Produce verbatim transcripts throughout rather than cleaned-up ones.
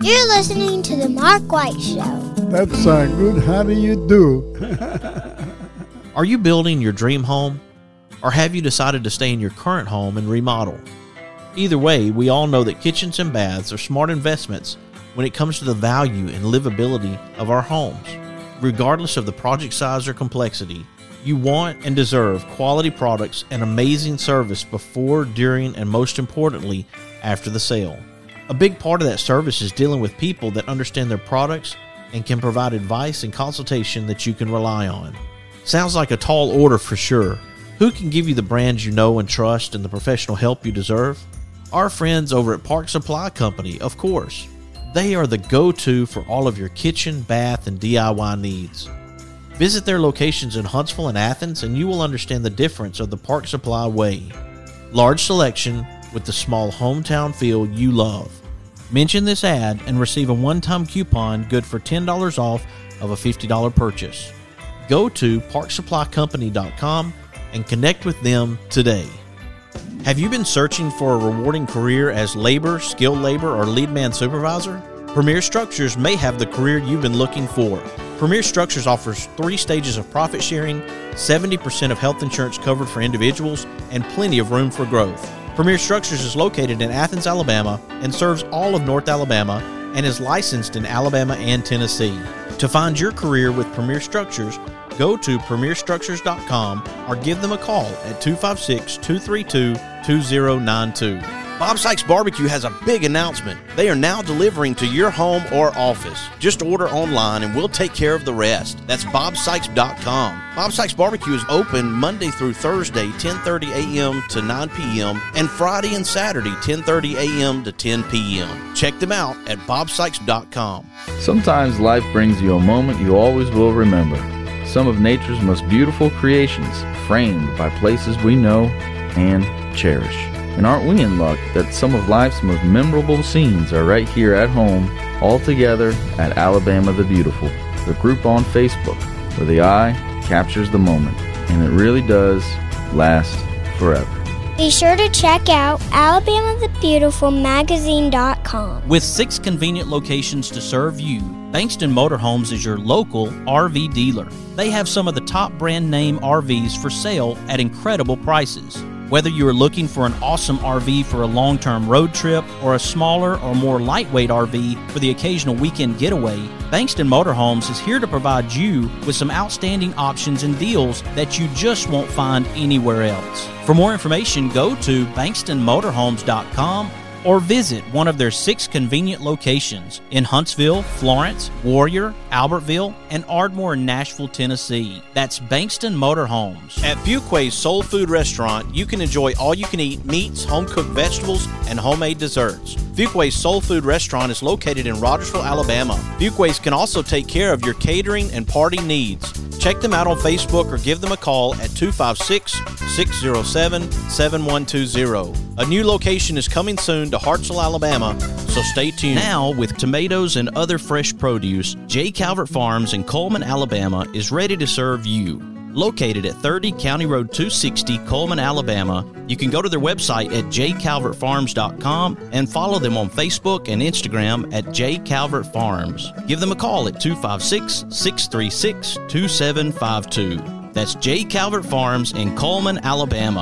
You're listening to The Mark White Show. That sounds good. How do you do? Are you building your dream home? Or have you decided to stay in your current home and remodel? Either way, we all know that kitchens and baths are smart investments when it comes to the value and livability of our homes. Regardless of the project size or complexity, you want and deserve quality products and amazing service before, during, and most importantly, after the sale. A big part of that service is dealing with people that understand their products and can provide advice and consultation that you can rely on. Sounds like a tall order for sure. Who can give you the brands you know and trust and the professional help you deserve? Our friends over at Park Supply Company, of course. They are the go-to for all of your kitchen, bath, and D I Y needs. Visit their locations in Huntsville and Athens, and you will understand the difference of the Park Supply way. Large selection with the small hometown feel you love. Mention this ad and receive a one-time coupon good for ten dollars off of a fifty dollars purchase. Go to park supply company dot com and connect with them today. Have you been searching for a rewarding career as labor, skilled labor, or lead man supervisor? Premier Structures may have the career you've been looking for. Premier Structures offers three stages of profit sharing, seventy percent of health insurance covered for individuals, and plenty of room for growth. Premier Structures is located in Athens, Alabama, and serves all of North Alabama and is licensed in Alabama and Tennessee. To find your career with Premier Structures, go to premier structures dot com or give them a call at two five six, two three two, two zero nine two. Bob Sykes Barbecue has a big announcement. They are now delivering to your home or office. Just order online and we'll take care of the rest. That's bob sykes dot com. Bob Sykes Barbecue is open Monday through Thursday, ten thirty a.m. to nine p.m. and Friday and Saturday, ten thirty a.m. to ten p.m. Check them out at bob sykes dot com. Sometimes life brings you a moment you always will remember. Some of nature's most beautiful creations, framed by places we know and cherish. And aren't we in luck that some of life's most memorable scenes are right here at home, all together at Alabama the Beautiful, the group on Facebook, where the eye captures the moment, and it really does last forever. Be sure to check out alabama the beautiful magazine dot com. With six convenient locations to serve you, Bankston Motorhomes is your local R V dealer. They have some of the top brand name R Vs for sale at incredible prices. Whether you are looking for an awesome R V for a long-term road trip or a smaller or more lightweight R V for the occasional weekend getaway, Bankston Motorhomes is here to provide you with some outstanding options and deals that you just won't find anywhere else. For more information, go to bankston motorhomes dot com or visit one of their six convenient locations in Huntsville, Florence, Warrior, Albertville, and Ardmore in Nashville, Tennessee. That's Bankston Motorhomes. At Fuquay's Soul Food Restaurant, you can enjoy all-you-can-eat meats, home-cooked vegetables, and homemade desserts. Fuquay's Soul Food Restaurant is located in Rogersville, Alabama. Fuquay's can also take care of your catering and party needs. Check them out on Facebook or give them a call at two five six, six zero seven, seven one two zero. A new location is coming soon to Hartselle, Alabama, so stay tuned. Now, with tomatoes and other fresh produce, J. Calvert Farms in Coleman, Alabama is ready to serve you. Located at thirty County Road two sixty, Coleman, Alabama, you can go to their website at j calvert farms dot com and follow them on Facebook and Instagram at j calvert farms. Give them a call at two five six, six three six, two seven five two. That's J. Calvert Farms in Coleman, Alabama.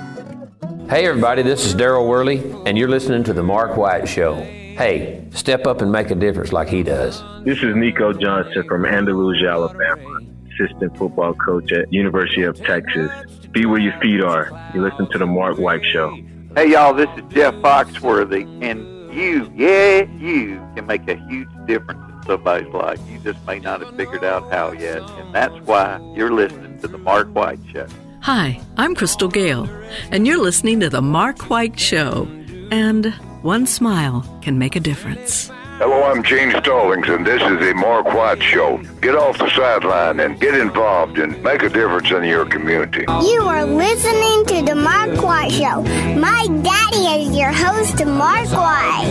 Hey everybody, this is Daryl Worley, and you're listening to The Mark White Show. Hey, step up and make a difference like he does. This is Nico Johnson from Andalusia, Alabama, assistant football coach at University of Texas. Be where your feet are. You listen to The Mark White Show. Hey y'all, this is Jeff Foxworthy, and you, yeah, you can make a huge difference in somebody's life. You just may not have figured out how yet, and that's why you're listening to The Mark White Show. Hi, I'm Crystal Gale, and you're listening to The Mark White Show. And one smile can make a difference. Hello, I'm Gene Stallings, and this is The Mark White Show. Get off the sideline and get involved and make a difference in your community. You are listening to The Mark White Show. My daddy is your host, Mark White.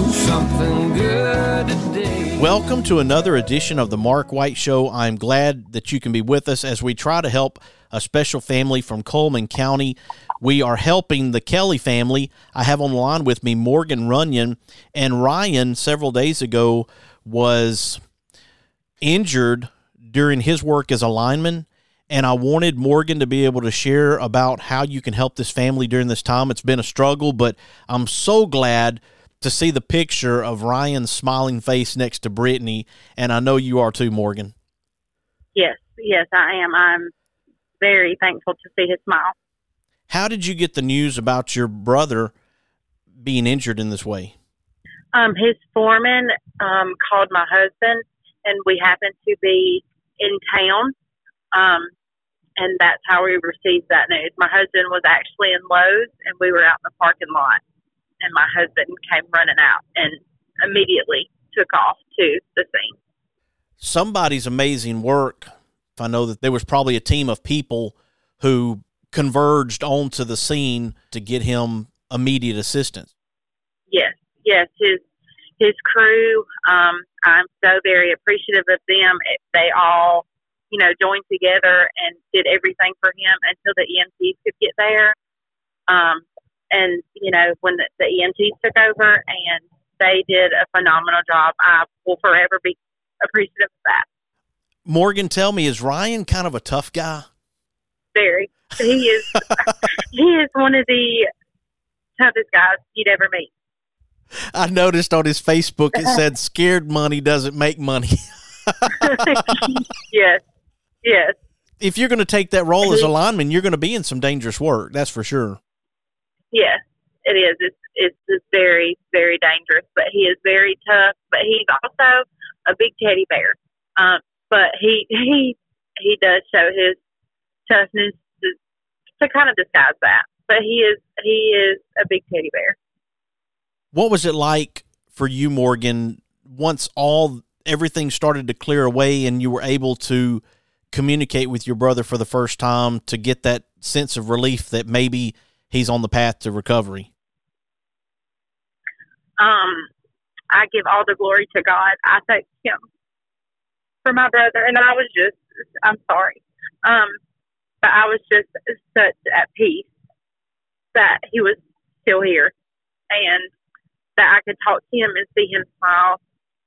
Welcome to another edition of The Mark White Show. I'm glad that you can be with us as we try to help a special family from Coleman County. We are helping the Kelly family. I have on the line with me Morgan Runyon, and Ryan several days ago was injured during his work as a lineman, and I wanted Morgan to be able to share about how you can help this family during this time. It's been a struggle, but I'm so glad to see the picture of Ryan's smiling face next to Brittany, and I know you are too, Morgan. Yes, yes, I am. I'm very thankful to see his smile. How did you get the news about your brother being injured in this way? Um, his foreman um, called my husband, and we happened to be in town, um, and that's how we received that news. My husband was actually in Lowe's, and we were out in the parking lot, and my husband came running out and immediately took off to the scene. Somebody's amazing work. I know that there was probably a team of people who converged onto the scene to get him immediate assistance. Yes, yes, his his crew. Um, I'm so very appreciative of them. They all, you know, joined together and did everything for him until the E M Ts could get there. Um, and you know, when the, the E M Ts took over, and they did a phenomenal job. I will forever be appreciative of that. Morgan, tell me, is Ryan kind of a tough guy? Very. He is. He is one of the toughest guys you'd ever meet. I noticed on his Facebook it said "Scared money doesn't make money." Yes, yes. If you're going to take that role as a lineman, you're going to be in some dangerous work. That's for sure. Yes, it is. It's it's, it's very, very dangerous. But he is very tough. But he's also a big teddy bear. Um, but he he he does show his toughness to, to kind of disguise that. But he is he is a big teddy bear. What was it like for you, Morgan, once all everything started to clear away and you were able to communicate with your brother for the first time to get that sense of relief that maybe he's on the path to recovery? Um, I give all the glory to God. I thank him for my brother, and I was just, I'm sorry. Um, but I was just such at peace that he was still here and that I could talk to him and see him smile.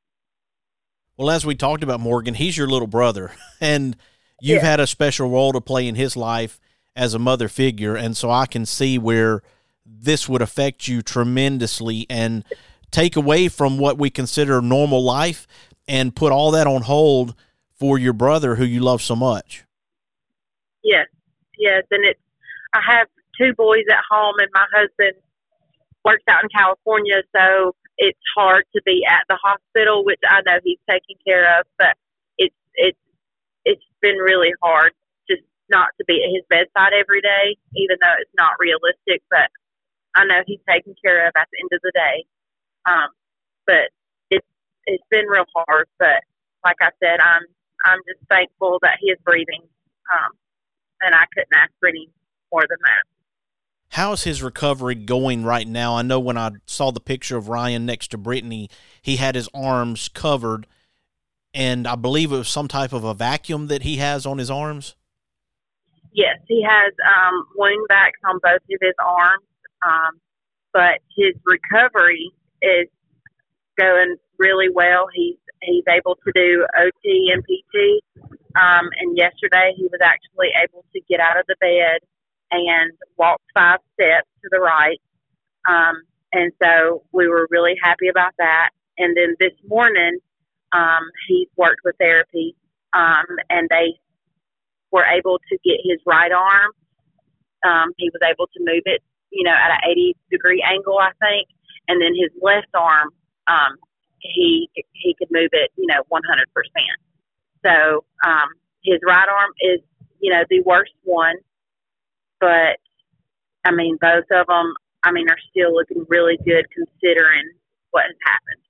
Well, as we talked about, Morgan, he's your little brother, and you've Yeah. had a special role to play in his life as a mother figure, and so I can see where this would affect you tremendously and take away from what we consider normal life and put all that on hold for your brother who you love so much. Yes, yes, and it's, I have two boys at home, and my husband works out in California, so it's hard to be at the hospital, which I know he's taking care of, but it's it's it's been really hard just not to be at his bedside every day, even though it's not realistic, but I know he's taken care of at the end of the day. Um, but it's it's been real hard, but like I said, I'm I'm just thankful that he is breathing, um, and I couldn't ask for any more than that. How's his recovery going right now? I know when I saw the picture of Ryan next to Brittany, he had his arms covered, and I believe it was some type of a vacuum that he has on his arms. Yes, he has um, wound vacs on both of his arms, um, but his recovery is going really well. He's he's able to do O T and P T, um, and yesterday he was actually able to get out of the bed and walk five steps to the right. Um, and so we were really happy about that. And then this morning, um, he's worked with therapy, um, and they were able to get his right arm. Um, he was able to move it, you know, at an eighty degree angle, I think. And then his left arm, um, he, he could move it, you know, one hundred percent. So, um, his right arm is, you know, the worst one. But, I mean, both of them, I mean, are still looking really good considering what has happened.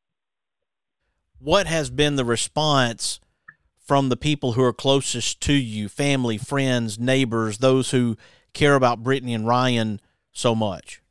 What has been the response from the people who are closest to you, family, friends, neighbors, those who care about Brittany and Ryan so much?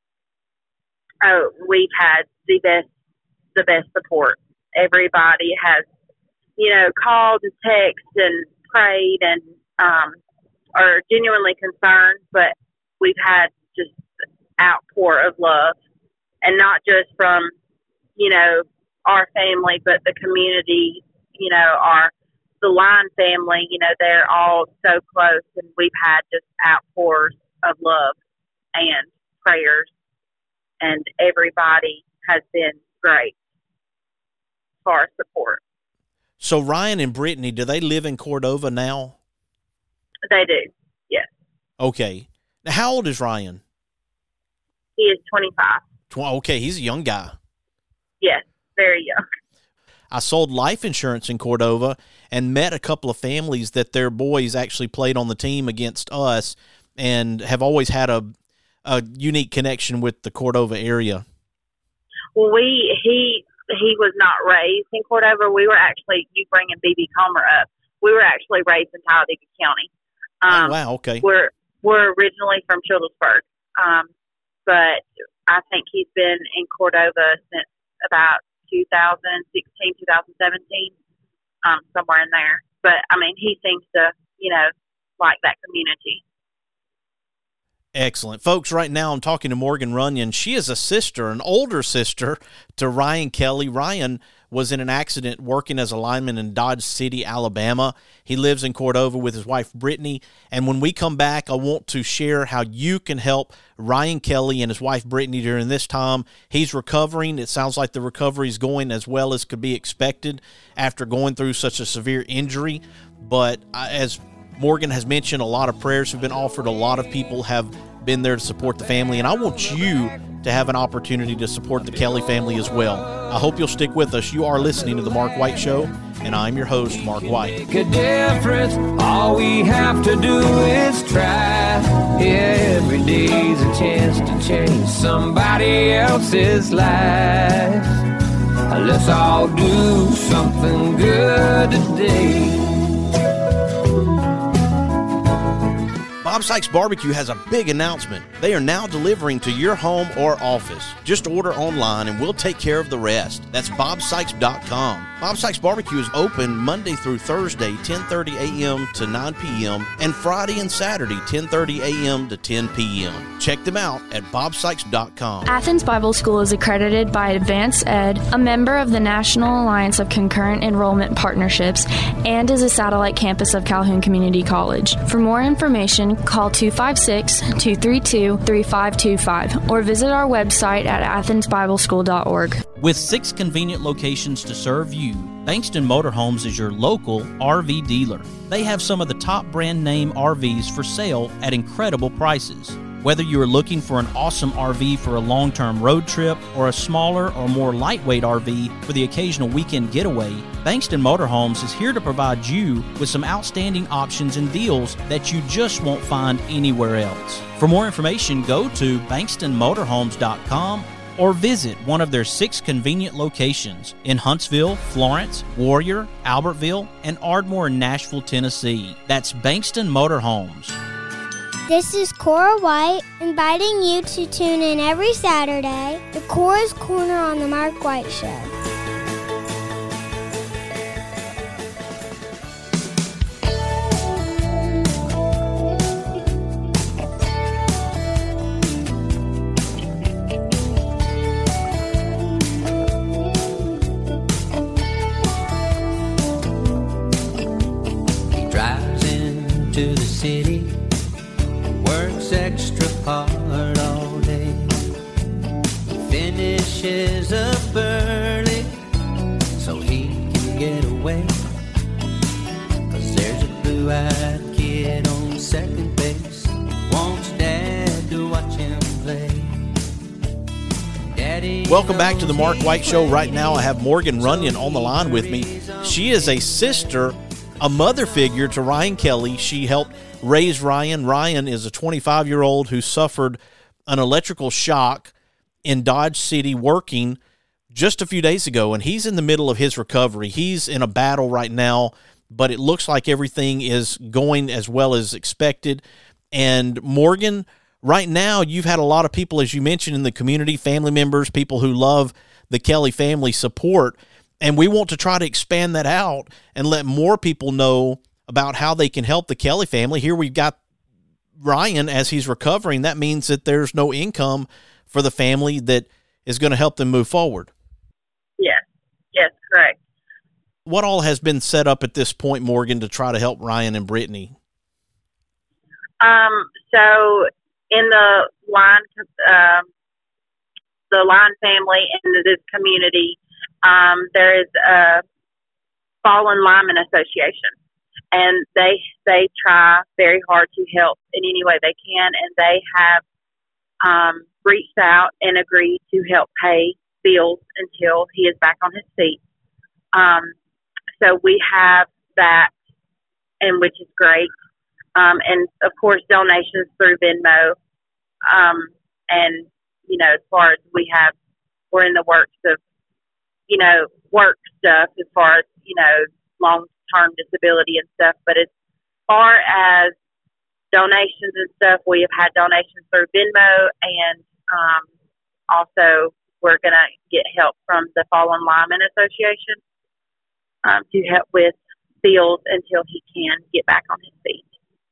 Oh, we've had the best, the best support. Everybody has, you know, called and texted and prayed and, um, are genuinely concerned, but we've had just outpour of love, and not just from, you know, our family, but the community, you know, our, the Line family, you know, they're all so close, and we've had just outpours of love and prayers, and everybody has been great for our support. So Ryan and Brittany, do they live in Cordova now? They do, yes. Okay. Now, how old is Ryan? He is twenty-five. Okay, he's a young guy. Yes, very young. I sold life insurance in Cordova and met a couple of families that their boys actually played on the team against us and have always had a, a unique connection with the Cordova area. Well, we he he was not raised in Cordova. We were actually, you bringing B B Comer up, we were actually raised in Talladega County. Um, oh, wow, okay. We're, we're originally from Childersburg, um, but I think he's been in Cordova since about two thousand sixteen, two thousand seventeen, um, somewhere in there. But, I mean, he seems to, you know, like that community. Excellent. Folks, right now I'm talking to Morgan Runyon. She is a sister, an older sister to Ryan Kelly. Ryan was in an accident working as a lineman in Dodge City, Alabama. He lives in Cordova with his wife, Brittany. And when we come back, I want to share how you can help Ryan Kelly and his wife, Brittany, during this time. He's recovering. It sounds like the recovery is going as well as could be expected after going through such a severe injury. But as Morgan has mentioned, a lot of prayers have been offered. A lot of people have been there to support the family, and I want you to have an opportunity to support the Kelly family as well. I hope you'll stick with us. You are listening to The Mark White Show, and I'm your host, Mark White. Make a difference. All we have to do is try. Yeah, every day's a chance to change somebody else's life. Let's all do something good today. Bob Sykes Barbecue has a big announcement. They are now delivering to your home or office. Just order online and we'll take care of the rest. That's bob sykes dot com. Bob Sykes Barbecue is open Monday through Thursday, ten thirty a.m. to nine p.m., and Friday and Saturday, ten thirty a.m. to ten p.m. Check them out at bob sykes dot com. Athens Bible School is accredited by Advanced Ed, a member of the National Alliance of Concurrent Enrollment Partnerships, and is a satellite campus of Calhoun Community College. For more information, call two five six, two three two, three five two five or visit our website at athens bible school dot org. With six convenient locations to serve you, Bankston Motorhomes is your local R V dealer. They have some of the top brand name R Vs for sale at incredible prices. Whether you are looking for an awesome R V for a long-term road trip or a smaller or more lightweight R V for the occasional weekend getaway, Bankston Motorhomes is here to provide you with some outstanding options and deals that you just won't find anywhere else. For more information, go to bankston motorhomes dot com or visit one of their six convenient locations in Huntsville, Florence, Warrior, Albertville, and Ardmore in Nashville, Tennessee. That's Bankston Motorhomes. This is Cora White, inviting you to tune in every Saturday to Cora's Corner on The Mark White Show. He drives into the city, works extra hard all day, finishes up early so he can get away, 'cause there's a blue-eyed kid on second base, wants dad to watch him play. Daddy Welcome back to the Mark White Show. Right now I have Morgan Runyon on the line with me. She is a sister, a mother figure to Ryan Kelly. She helped raise Ryan. Ryan is a twenty-five-year-old who suffered an electrical shock in Dodge City working just a few days ago, and he's in the middle of his recovery. He's in a battle right now, but it looks like everything is going as well as expected. And Morgan, right now you've had a lot of people, as you mentioned, in the community, family members, people who love the Kelly family support, and we want to try to expand that out and let more people know about how they can help the Kelly family. Here we've got Ryan, as he's recovering, that means that there's no income for the family that is going to help them move forward. Yes, yes, correct. What all has been set up at this point, Morgan, to try to help Ryan and Brittany? Um, so in the line, um, the Line family in this community, um, there is a Fallen Lineman Association, and they they try very hard to help in any way they can, and they have um, reached out and agreed to help pay bills until he is back on his feet. Um, so we have that, and which is great. Um, and of course, donations through Venmo. Um, and, you know, as far as we have, we're in the works of, you know, work stuff as far as, you know, long-term disability and stuff. But as far as donations and stuff, we have had donations through Venmo, and um, also we're going to get help from the Fallen Lineman Association um, to help with bills until he can get back on his feet.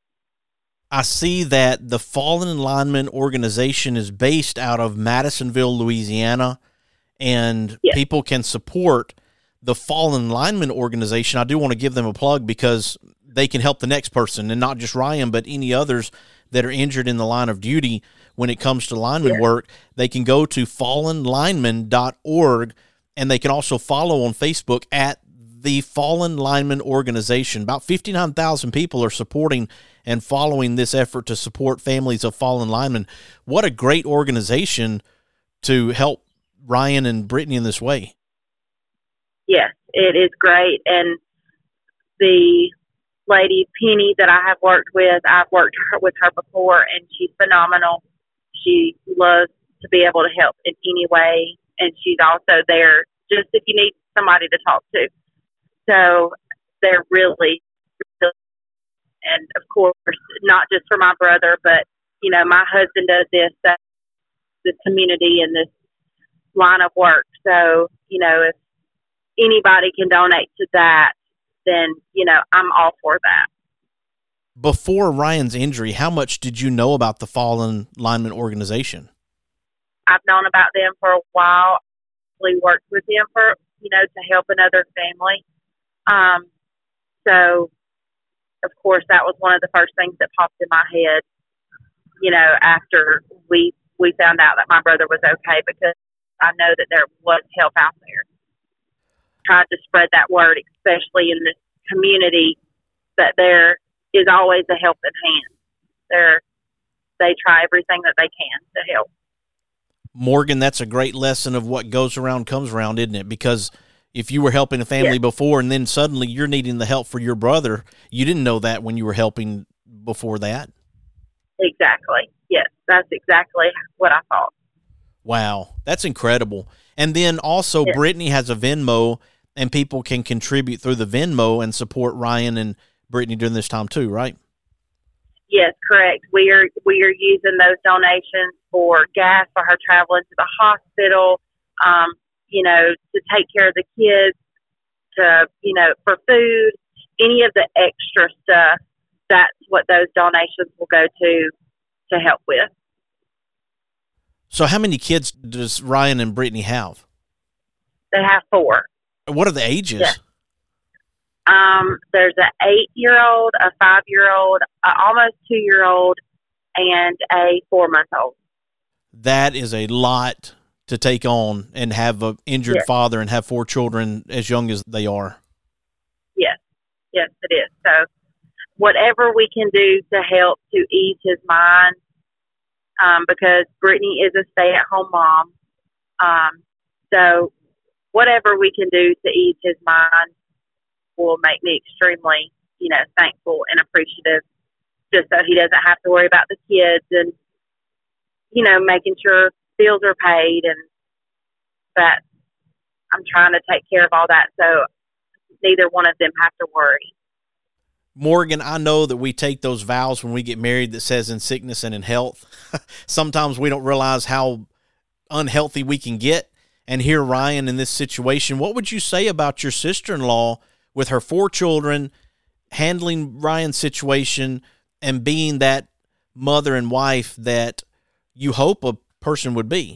I see that the Fallen Lineman organization is based out of Madisonville, Louisiana, and yes. people can support the Fallen Lineman organization. I do want to give them a plug because they can help the next person, and not just Ryan, but any others that are injured in the line of duty when it comes to lineman yes. work. They can go to fallen lineman dot org, and they can also follow on Facebook at the Fallen Lineman Organization. About fifty-nine thousand people are supporting and following this effort to support families of fallen linemen. What a great organization to help Ryan and Brittany in this way. Yes, it is great. And the lady, Penny, that I have worked with, I've worked with her before, and she's phenomenal. She loves to be able to help in any way, and she's also there just if you need somebody to talk to. So they're really, really, and of course, not just for my brother, but, you know, my husband does this, uh, this community and this line of work. So, you know, if anybody can donate to that, then, you know, I'm all for that. Before Ryan's injury, how much did you know about the Fallen Lineman Organization? I've known about them for a while. We worked with them for, you know, to help another family. Um, so, of course, that was one of the first things that popped in my head, you know, after we we found out that my brother was okay, because I know that there was help out there. Tried to spread that word, especially in this community, that there is always a helping hand. They're, they try everything that they can to help. Morgan, that's a great lesson of what goes around comes around, isn't it? Because if you were helping a family yes. before, and then suddenly you're needing the help for your brother, you didn't know that when you were helping before that. Exactly. Yes, that's exactly what I thought. Wow, that's incredible. And then also yes. Brittany has a Venmo, and people can contribute through the Venmo and support Ryan and Brittany during this time too, right? Yes, correct. We are we are using those donations for gas for her traveling to the hospital, um, you know, to take care of the kids, to, you know, for food, any of the extra stuff. That's what those donations will go to to help with. So how many kids does Ryan and Brittany have? They have four. What are the ages? Yeah. Um, there's an eight-year-old, a five-year-old, an almost two-year-old, and a four-month-old. That is a lot to take on and have an injured yes. father and have four children as young as they are. Yes, yes, it is. So whatever we can do to help to ease his mind, um, because Brittany is a stay-at-home mom. Um, so whatever we can do to ease his mind will make me extremely, you know, thankful and appreciative, just so he doesn't have to worry about the kids and, you know, making sure bills are paid, and that I'm trying to take care of all that so neither one of them have to worry. Morgan, I know that we take those vows when we get married that says in sickness and in health. Sometimes we don't realize how unhealthy we can get. And here, Ryan, in this situation, what would you say about your sister-in-law with her four children, handling Ryan's situation and being that mother and wife that you hope a person would be.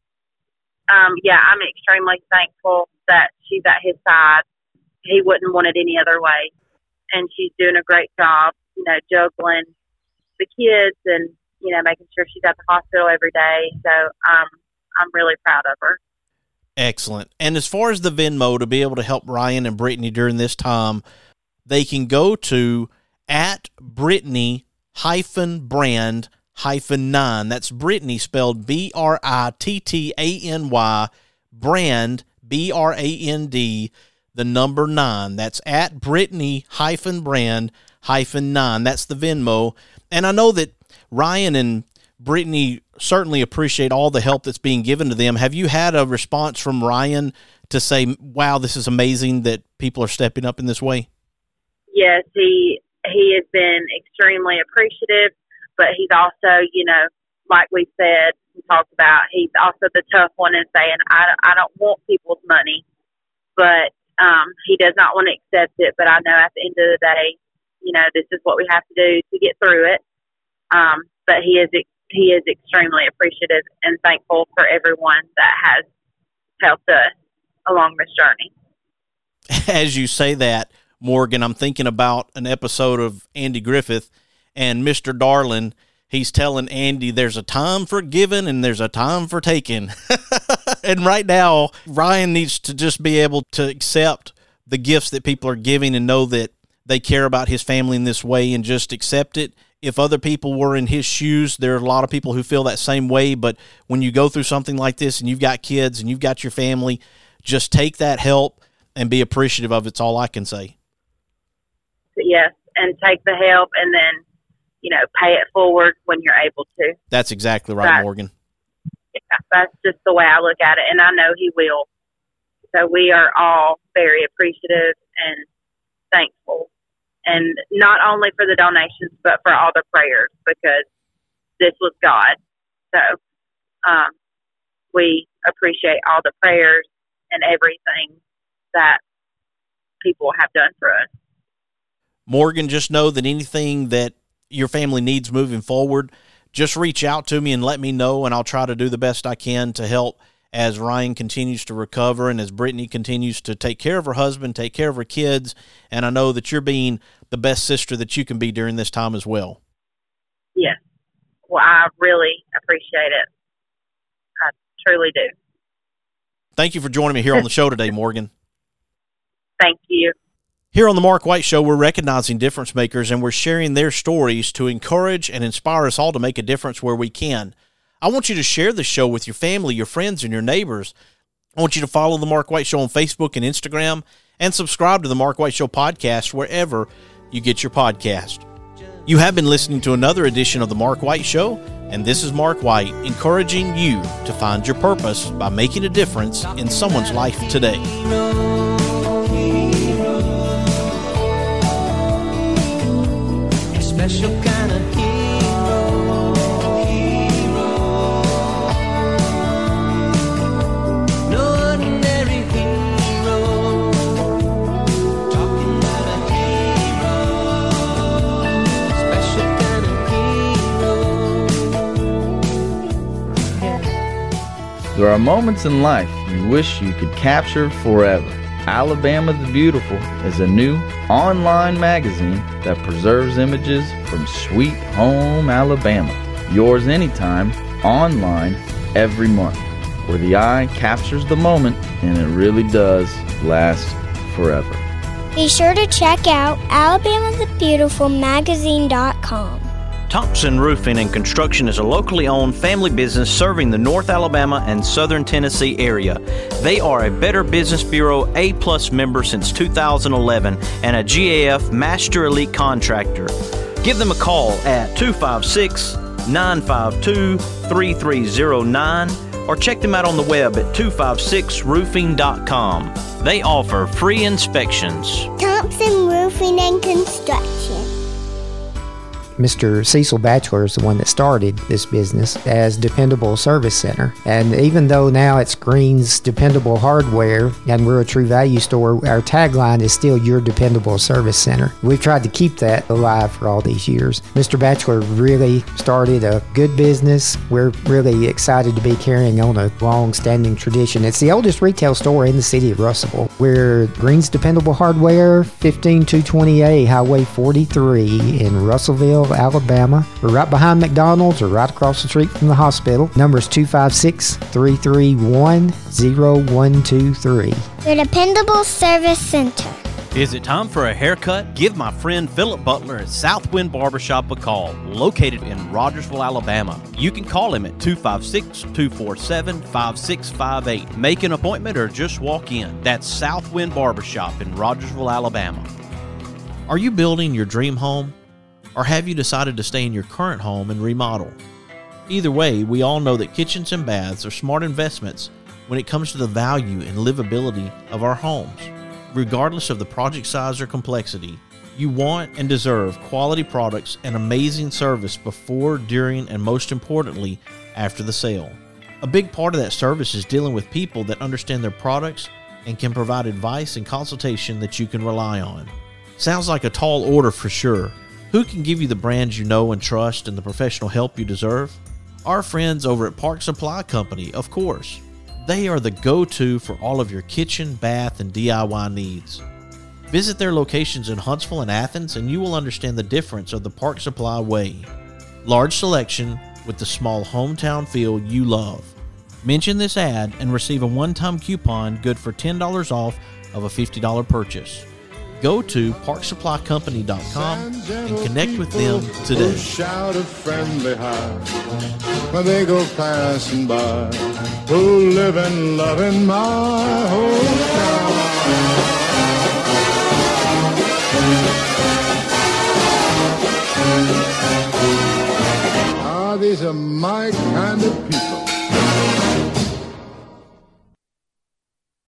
Um, yeah, I'm extremely thankful that she's at his side. He wouldn't want it any other way. And she's doing a great job, you know, juggling the kids and, you know, making sure she's at the hospital every day. So um, I'm really proud of her. Excellent. And as far as the Venmo, to be able to help Ryan and Brittany during this time, they can go to at Brittany hyphen brand hyphen nine. That's Brittany spelled B R I T T A N Y, brand, B R A N D, the number nine. That's at Brittany hyphen brand hyphen nine. That's the Venmo. And I know that Ryan and Brittany certainly appreciate all the help that's being given to them. Have you had a response from Ryan to say, wow, this is amazing that people are stepping up in this way? Yes, he he has been extremely appreciative, but he's also, you know, like we said, we talked about, he's also the tough one in saying, I, I don't want people's money, but um, he does not want to accept it. But I know at the end of the day, you know, this is what we have to do to get through it. Um, but he is he is extremely appreciative and thankful for everyone that has helped us along this journey. As you say that, Morgan, I'm thinking about an episode of Andy Griffith and Mister Darling. He's telling Andy there's a time for giving and there's a time for taking. And right now, Ryan needs to just be able to accept the gifts that people are giving and know that they care about his family in this way and just accept it. If other people were in his shoes, there are a lot of people who feel that same way. But when you go through something like this and you've got kids and you've got your family, just take that help and be appreciative of it. It's all I can say. Yes, and take the help and then, you know, pay it forward when you're able to. That's exactly right, That's, Morgan. Yeah, that's just the way I look at it, and I know he will. So we are all very appreciative and thankful, and not only for the donations, but for all the prayers, because this was God. So um, we appreciate all the prayers and everything that people have done for us. Morgan, just know that anything that your family needs moving forward, just reach out to me and let me know, and I'll try to do the best I can to help as Ryan continues to recover and as Brittany continues to take care of her husband, take care of her kids, and I know that you're being the best sister that you can be during this time as well. Yes. Well, I really appreciate it. I truly do. Thank you for joining me here on the show today, Morgan. Thank you. Here on the Mark White Show, we're recognizing difference makers and we're sharing their stories to encourage and inspire us all to make a difference where we can. I want you to share the show with your family, your friends, and your neighbors. I want you to follow the Mark White Show on Facebook and Instagram and subscribe to the Mark White Show podcast wherever you get your podcast. You have been listening to another edition of the Mark White Show, and this is Mark White encouraging you to find your purpose by making a difference in someone's life today. Special kind of hero, hero. No ordinary hero. Talking about a hero. Special kind of hero. There are moments in life you wish you could capture forever. Alabama the Beautiful is a new online magazine that preserves images from sweet home Alabama. Yours anytime, online, every month, where the eye captures the moment and it really does last forever. Be sure to check out Alabama the Beautiful Magazine dot com. Thompson Roofing and Construction is a locally owned family business serving the North Alabama and Southern Tennessee area. They are a Better Business Bureau A-plus member since two thousand eleven and a G A F Master Elite Contractor. Give them a call at two five six, nine five two, three three zero nine or check them out on the web at two five six roofing dot com. They offer free inspections. Thompson Roofing and Construction. Mister Cecil Batchelor is the one that started this business as Dependable Service Center. And even though now it's Green's Dependable Hardware and we're a True Value store, our tagline is still Your Dependable Service Center. We've tried to keep that alive for all these years. Mister Batchelor really started a good business. We're really excited to be carrying on a long-standing tradition. It's the oldest retail store in the city of Russellville. We're Green's Dependable Hardware, fifteen two twenty A Highway forty-three in Russellville, Alabama. We're right behind McDonald's or right across the street from the hospital. Number is two five six, three three one, zero one two three. Your Dependable Service Center. Is it time for a haircut? Give my friend Philip Butler at Southwind Barbershop a call, located in Rogersville, Alabama. You can call him at two five six, two four seven, five six five eight. Make an appointment or just walk in. That's Southwind Barbershop in Rogersville, Alabama. Are you building your dream home? Or have you decided to stay in your current home and remodel? Either way, we all know that kitchens and baths are smart investments when it comes to the value and livability of our homes. Regardless of the project size or complexity, you want and deserve quality products and amazing service before, during, and most importantly, after the sale. A big part of that service is dealing with people that understand their products and can provide advice and consultation that you can rely on. Sounds like a tall order for sure. Who can give you the brands you know and trust and the professional help you deserve? Our friends over at Park Supply Company, of course. They are the go-to for all of your kitchen, bath, and D I Y needs. Visit their locations in Huntsville and Athens and you will understand the difference of the Park Supply way. Large selection with the small hometown feel you love. Mention this ad and receive a one-time coupon good for ten dollars off of a fifty dollars purchase. Go to park supply company dot com and connect with them today. Shout a friendly hi when they go passing by. Who live and love in my home.